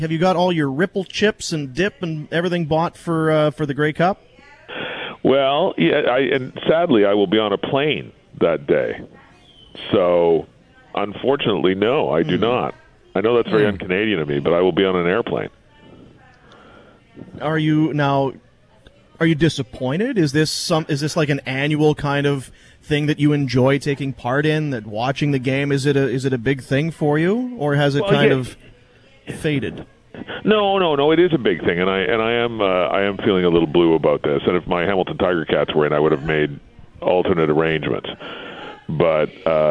Have you got all your Ripple chips and dip and everything bought for the Grey Cup? Well, yeah, and sadly, I will be on a plane that day. So, unfortunately, no, I do not. I know that's very un-Canadian of me, but I will be on an airplane. Are you disappointed? Is this like an annual kind of thing that you enjoy taking part in? That watching the game, is it a big thing for you, or has it of faded? No. It is a big thing, and I am feeling a little blue about this. And if my Hamilton Tiger Cats were in, I would have made alternate arrangements. But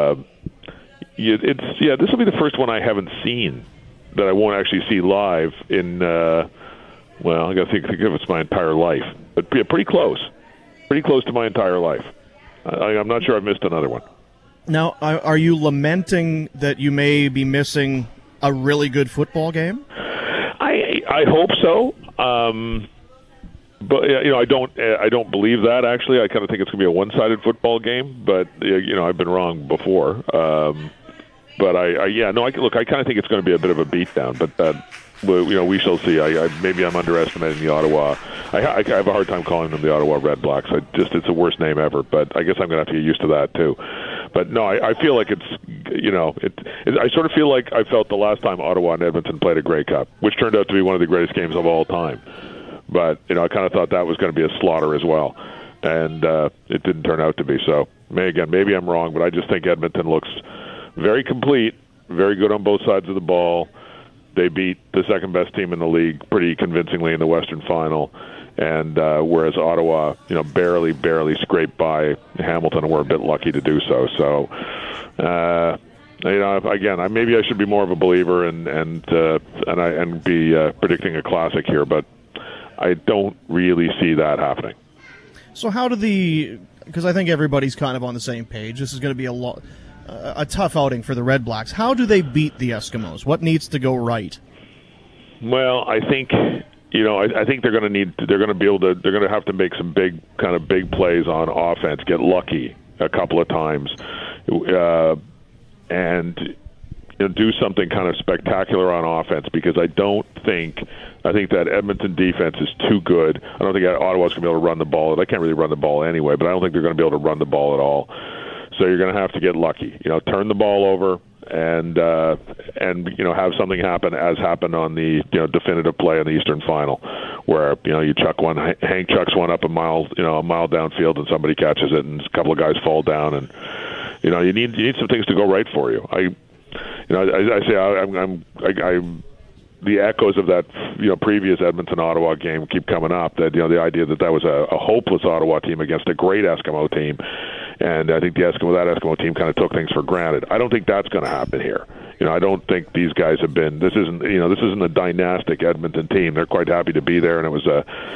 this will be the first one I haven't seen that I won't actually see live in. I got to think of it's my entire life, but pretty close to my entire life. I'm not sure I've missed another one. Now, are you lamenting that you may be missing a really good football game? I hope so, but I don't believe that. Actually, I kind of think it's going to be a one-sided football game. But I've been wrong before. But I kind of think it's going to be a bit of a beatdown. But we shall see. Maybe I'm underestimating the Ottawa. I have a hard time calling them the Ottawa Red Blacks. It's the worst name ever. But I guess I'm going to have to get used to that too. But no, I feel like I sort of feel like I felt the last time Ottawa and Edmonton played a Grey Cup, which turned out to be one of the greatest games of all time. But I kind of thought that was going to be a slaughter as well, and it didn't turn out to be. So maybe I'm wrong, but I just think Edmonton looks very complete, very good on both sides of the ball. They beat the second best team in the league pretty convincingly in the Western Final. And whereas Ottawa, barely scraped by Hamilton, and we're a bit lucky to do so. So, again, maybe I should be more of a believer and be predicting a classic here, but I don't really see that happening. So how because I think everybody's kind of on the same page. This is going to be a tough outing for the Red Blacks. How do they beat the Eskimos? What needs to go right? Well, I think. I think they're going to have to make some big plays on offense, get lucky a couple of times, and do something kind of spectacular on offense, because I think that Edmonton defense is too good. I don't think Ottawa's going to be able to run the ball. They can't really run the ball anyway, but I don't think they're going to be able to run the ball at all. So you're going to have to get lucky. Turn the ball over and have something happen, as happened on the definitive play in the Eastern Final, where you chuck one, Hank chucks one up a mile downfield, and somebody catches it, and a couple of guys fall down, and you need some things to go right for you. The echoes of that previous Edmonton Ottawa game keep coming up. That the idea that was a hopeless Ottawa team against a great Eskimo team. And I think that Eskimo team kind of took things for granted. I don't think that's going to happen here. I don't think these guys have been. This isn't a dynastic Edmonton team. They're quite happy to be there, and it was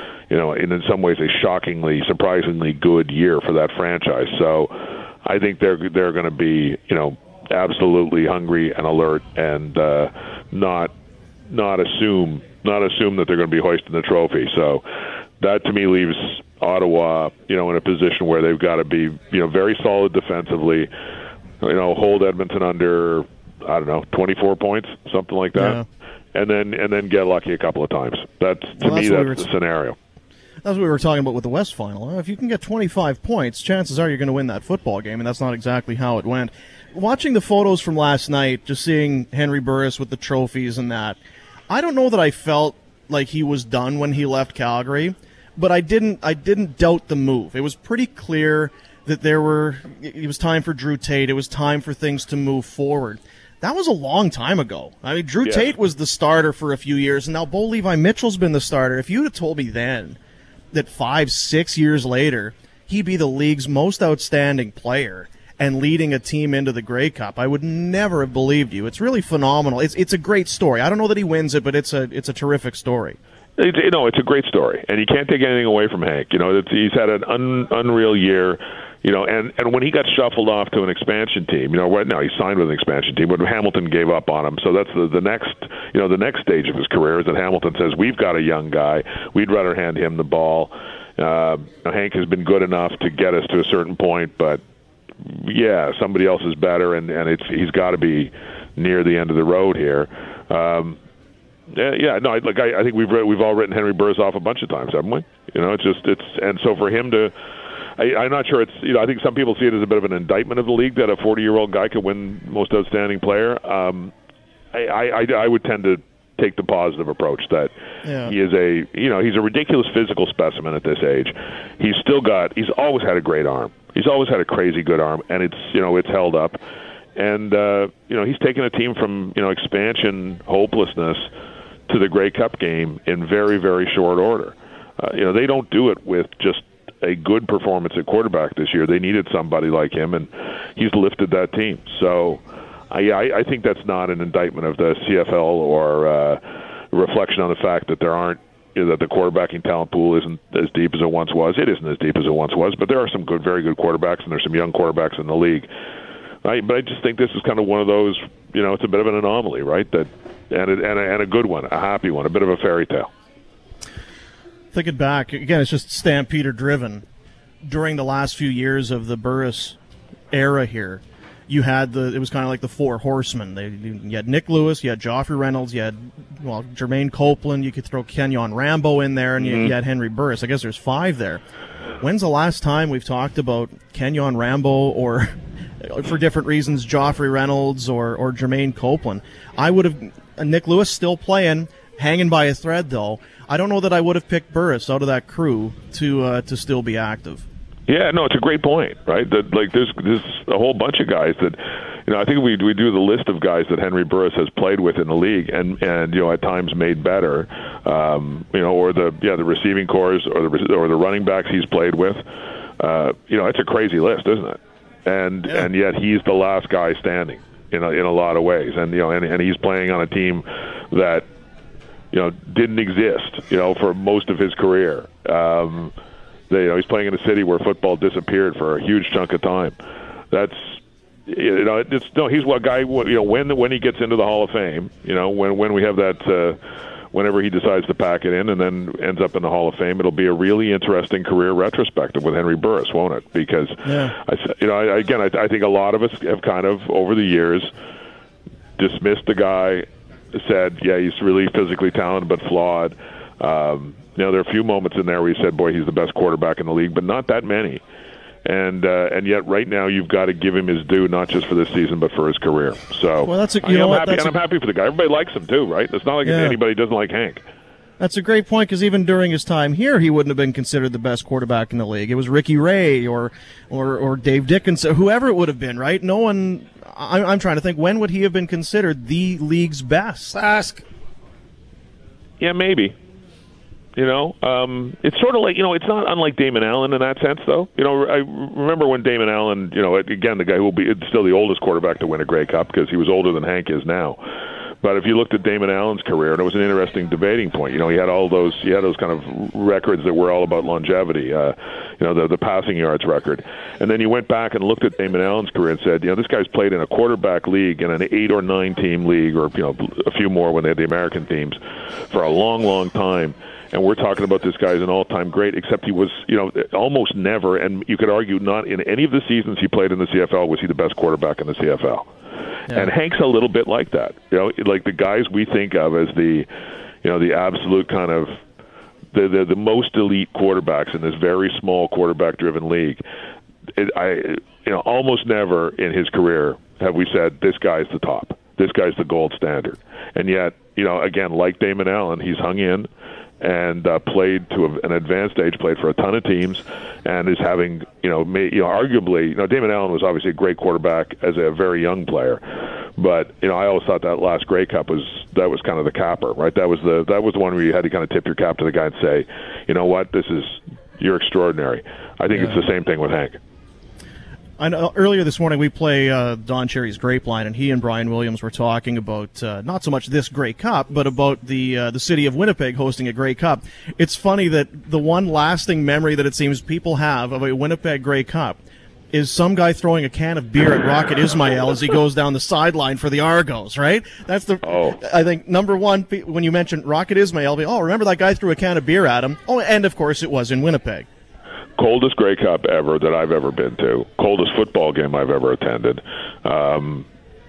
in some ways a surprisingly good year for that franchise. So I think they're going to be absolutely hungry and alert, and not assume that they're going to be hoisting the trophy. So that to me leaves Ottawa, in a position where they've got to be, very solid defensively, hold Edmonton under, 24 points, something like that, and then get lucky a couple of times. That's the scenario. That's what we were talking about with the West Final. If you can get 25 points, chances are you're going to win that football game, and that's not exactly how it went. Watching the photos from last night, just seeing Henry Burris with the trophies and that, I don't know that I felt like he was done when he left Calgary. But I didn't doubt the move. It was pretty clear that it was time for Drew Tate. It was time for things to move forward. That was a long time ago. I mean, Drew Tate was the starter for a few years, and now Bo Levi Mitchell's been the starter. If you'd have told me then that 5-6 years later he'd be the league's most outstanding player and leading a team into the Grey Cup, I would never have believed you. It's really phenomenal. It's a great story. I don't know that he wins it, but it's a terrific story. It's a great story, and you can't take anything away from Hank. He's had an unreal year. And when he got shuffled off to an expansion team, right now he signed with an expansion team, but Hamilton gave up on him. So that's the next stage of his career is that Hamilton says, we've got a young guy, we'd rather hand him the ball. Hank has been good enough to get us to a certain point, but somebody else is better, and he's got to be near the end of the road here. Yeah. No, I think we've all written Henry Burris off a bunch of times, haven't we? And so for him to, I'm not sure it's. I think some people see it as a bit of an indictment of the league that a 40-year-old guy could win Most Outstanding Player. I would tend to take the positive approach that he is he's a ridiculous physical specimen at this age. He's always had a great arm. He's always had a crazy good arm, and it's held up. And he's taken a team from expansion hopelessness to the Grey Cup game in very, very short order. They don't do it with just a good performance at quarterback this year. They needed somebody like him, and he's lifted that team. So I think that's not an indictment of the CFL or a reflection on the fact that there aren't that the quarterbacking talent pool isn't as deep as it once was. It isn't as deep as it once was, but there are some very good quarterbacks, and there's some young quarterbacks in the league. But I just think this is kind of one of those, it's a bit of an anomaly, right? And a good one, a happy one, a bit of a fairy tale. Thinking back, again, it's just Stampeder-driven. During the last few years of the Burris era here, you had it was kind of like the Four Horsemen. You had Nick Lewis, you had Joffrey Reynolds, you had, Jermaine Copeland, you could throw Kenyon Rambo in there, and you had Henry Burris. I guess there's 5 there. When's the last time we've talked about Kenyon Rambo or, for different reasons, Joffrey Reynolds or Jermaine Copeland? I would have, Nick Lewis still playing, hanging by a thread, though. I don't know that I would have picked Burris out of that crew to still be active. Yeah, no, it's a great point, right? That there's a whole bunch of guys that, I think we do the list of guys that Henry Burris has played with in the league, and at times made better, or the receiving corps or the running backs he's played with. It's a crazy list, isn't it? And yet he's the last guy standing in a lot of ways, and he's playing on a team that didn't exist for most of his career. He's playing in a city where football disappeared for a huge chunk of time. That's he's a guy when he gets into the Hall of Fame, when we have that whenever he decides to pack it in and then ends up in the Hall of Fame, it'll be a really interesting career retrospective with Henry Burris, won't it? Because I think a lot of us have kind of over the years dismissed the guy, said, he's really physically talented but flawed. There are a few moments in there where he said, boy, he's the best quarterback in the league, but not that many. And yet right now you've got to give him his due, not just for this season, but for his career. So I'm happy for the guy. Everybody likes him too, right? It's not like anybody doesn't like Hank. That's a great point, because even during his time here, he wouldn't have been considered the best quarterback in the league. It was Ricky Ray or Dave Dickinson, whoever it would have been, right? No one. I'm trying to think, when would he have been considered the league's best? Ask. Yeah, maybe. It's sort of like, it's not unlike Damon Allen in that sense, though. I remember when Damon Allen, again, the guy who will be still the oldest quarterback to win a Grey Cup because he was older than Hank is now. But if you looked at Damon Allen's career, and it was an interesting debating point. He had those kind of records that were all about longevity. The passing yards record, and then you went back and looked at Damon Allen's career and said, this guy's played in a quarterback league in an 8 or 9 team league, or a few more when they had the American teams, for a long, long time. And we're talking about this guy as an all-time great, except he was, almost never, and you could argue not in any of the seasons he played in the CFL was he the best quarterback in the CFL. Yeah. And Hank's a little bit like that. Like the guys we think of as the absolute kind of the most elite quarterbacks in this very small quarterback-driven league. Almost never in his career have we said this guy's the top. This guy's the gold standard. And yet, again, like Damon Allen, he's hung in and played to an advanced age, played for a ton of teams, and is having, arguably, Damon Allen was obviously a great quarterback as a very young player, but I always thought that last Grey Cup was kind of the capper, right? That was the one where you had to kind of tip your cap to the guy and say, you're extraordinary. I think it's the same thing with Hank. I know earlier this morning we play Don Cherry's Grapeline, and he and Brian Williams were talking about not so much this Grey Cup, but about the city of Winnipeg hosting a Grey Cup. It's funny that the one lasting memory that it seems people have of a Winnipeg Grey Cup is some guy throwing a can of beer at Rocket Ismail as he goes down the sideline for the Argos, right? That's I think, number one, when you mention Rocket Ismail, remember that guy threw a can of beer at him? Oh, and of course it was in Winnipeg. Coldest Grey Cup ever that I've ever been to. Coldest football game I've ever attended.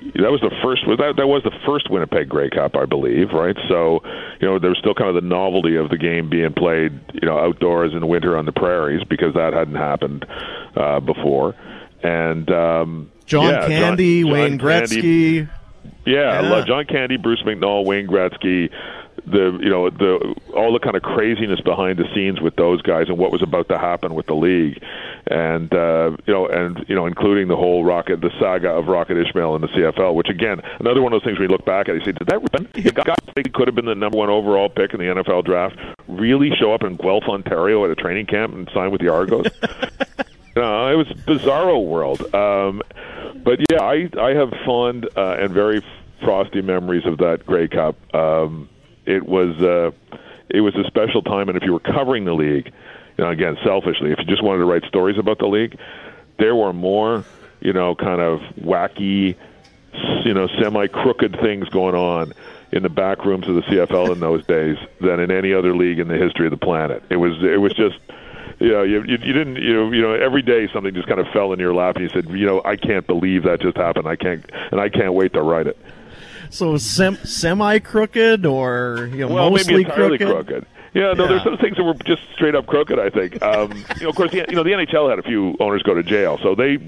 that was the first. That was the first Winnipeg Grey Cup, I believe, right? So, there was still kind of the novelty of the game being played, outdoors in winter on the prairies, because that hadn't happened before. And John Candy, Wayne Gretzky. I love John Candy, Bruce McNall, Wayne Gretzky. All the kind of craziness behind the scenes with those guys and what was about to happen with the league, and including the whole the saga of Rocket Ismail in the CFL, which again, another one of those things we look back at, you say, did that happen? The guy that could have been the number 1 overall pick in the NFL draft really show up in Guelph, Ontario at a training camp and sign with the Argos? It was a bizarro world. But yeah, I have fond and very frosty memories of that Grey Cup. It was a special time, and if you were covering the league, again, selfishly, if you just wanted to write stories about the league, there were more, kind of wacky, semi-crooked things going on in the back rooms of the CFL in those days than in any other league in the history of the planet. It was just, you didn't, every day something just kind of fell in your lap, and you said, I can't believe that just happened. I can't wait to write it. So semi-crooked or mostly maybe entirely crooked. There's some things that were just straight up crooked, I think. Of course, the NHL had a few owners go to jail, so they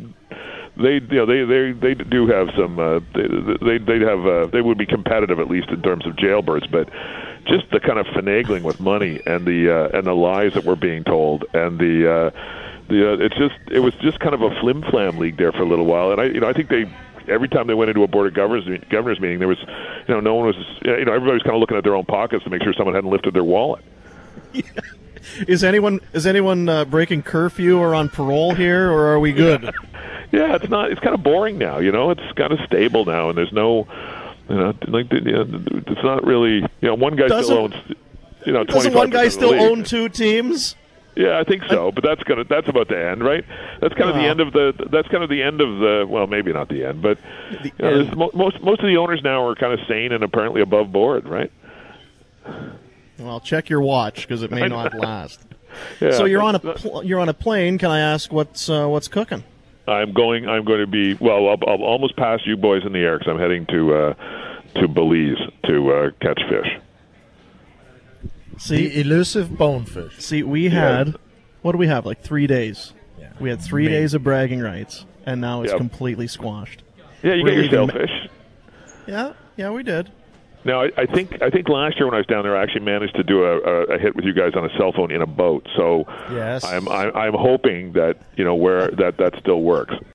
do have some. They would be competitive, at least in terms of jailbirds, but just the kind of finagling with money and the lies that were being told, and it was just kind of a flim-flam league there for a little while, and I think every time they went into a board of governors meeting, there was, no one was, everybody was kind of looking at their own pockets to make sure someone hadn't lifted their wallet. Yeah. Is anyone breaking curfew or on parole here, or are we good? Yeah, it's not. It's kind of boring now. It's kind of stable now, and there's no, it's not really. One guy still owns, 25%. Doesn't one guy still own 2 teams? Yeah, I think so, but that's about to end, right? That's kind of the end of the. Well, maybe not the end, but most of the owners now are kind of sane and apparently above board, right? Well, check your watch, because it may not last. Yeah, so you're on a plane. Can I ask what's cooking? I'm going to be I'll almost pass you boys in the air, because I'm heading to Belize to catch fish. See, elusive bonefish. See, we had, what do we have, like 3 days? Yeah. We had 3 days of bragging rights, and now it's completely squashed. Yeah, you get your sailfish. Yeah, we did. Now, I think last year when I was down there, I actually managed to do a hit with you guys on a cell phone in a boat. So yes. I'm hoping that where that still works.